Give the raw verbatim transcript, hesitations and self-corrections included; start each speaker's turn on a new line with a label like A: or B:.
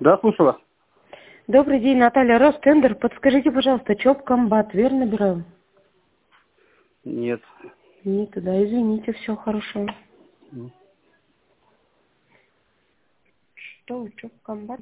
A: Да, слушаю вас.
B: Добрый день, Наталья, Ростендер. Подскажите, пожалуйста, ЧОП-комбат, верно набираю?
A: Нет.
B: Не туда, извините, все хорошо.
A: М.
B: Что, ЧОП-комбат?